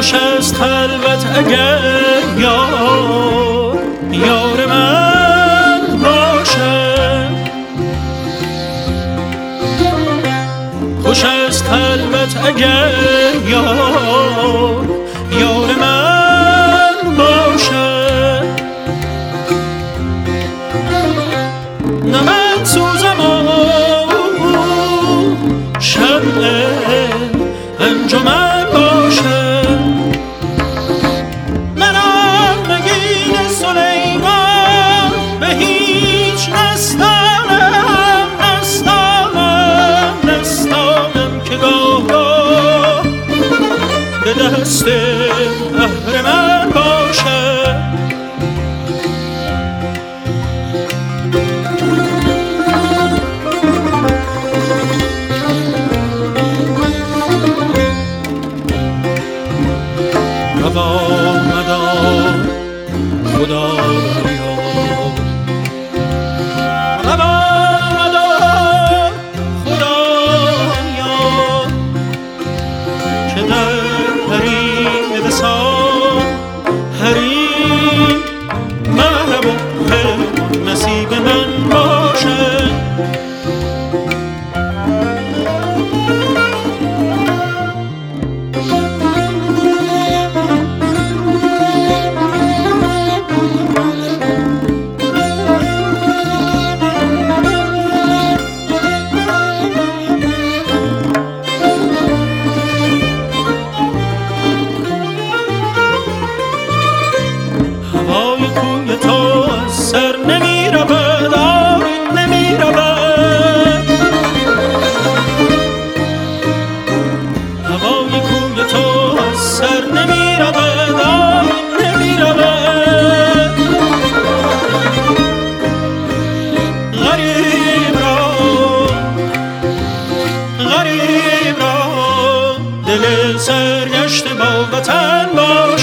خوش است خلوت اگر یار من باشد. خوش است خلوت اگر یار من باشد. نه من سوزم و شمع انجمن باشد. منم نگین سلیمان به هیچ نستانم که گاه گاه به دست اهرمن باشد. روا مدار خدایا، روا مدار خدایا که در حریم وصال حریم محبوب نصیب من باشد. هوای کوی تو از سر نمی رود، آری نمی رود. هوای کوی تو از سر نمی رود، آری نمی رود. غریب را دل سرگشته با وطن